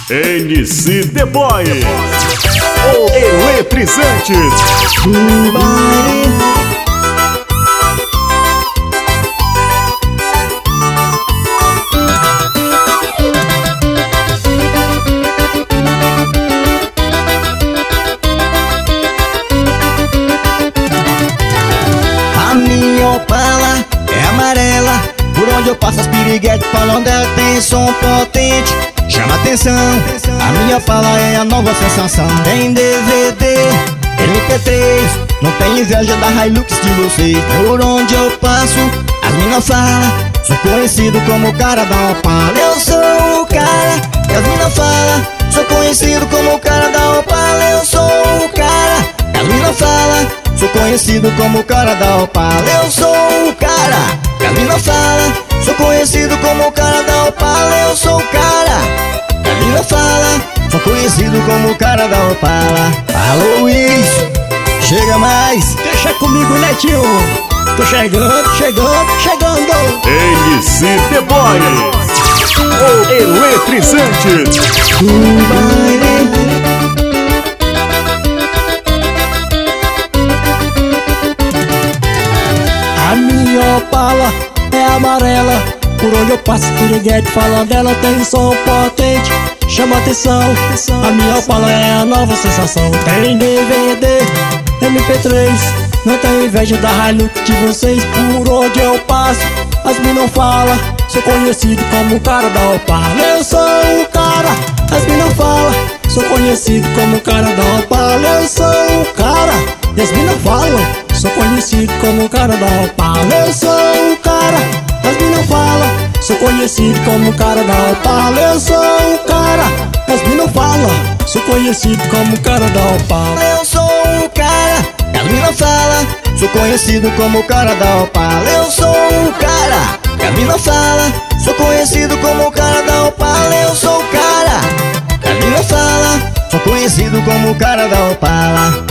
NC The Boy, o eletrizante do baile. A minha Opala é amarela, por onde eu passo as piriguetes falando ela tem som potente. Chama atenção, a minha Opala é a nova sensação. Tem DVD, MP3, não tem inveja da Hilux de vocês. Por onde eu passo, as minas falam, sou conhecido como o cara da Opala. Eu sou o cara que as minas falam, sou conhecido como o cara da Opala. Eu sou o cara que as minas falam, sou conhecido como o cara da Opala. Eu sou o cara que as minas falam, sou conhecido como o cara da Opala. Eu sou o cara que as minas falam, sou conhecido como o cara da Opala. Falou isso, chega mais. Deixa comigo, Netinho. Tô chegando. NC The Boy, o eletrizante Do baile. A minha Opala é amarela, por onde eu passo piriguete falando ela tem som potente. Chama atenção, a minha Opala é a nova sensação. Tem DVD, MP3, não tem inveja da Hilux de vocês. Por onde eu passo, as minas falam, sou conhecido como o cara da Opala. Eu sou o cara, as minas falam, sou conhecido como o cara da Opala. Eu sou o cara, e as minas falam, sou conhecido como o cara da Opala. Eu sou o cara, as minas falam, sou conhecido como o cara da Opala. Eu sou o cara, as minas falam, sou conhecido como o cara da Opala. Eu sou o cara, as minas falam, sou conhecido como o cara da Opala. Eu sou o cara, as minas falam, sou conhecido como o cara da Opala. Eu sou o cara, as minas falam, sou conhecido como o cara da Opala.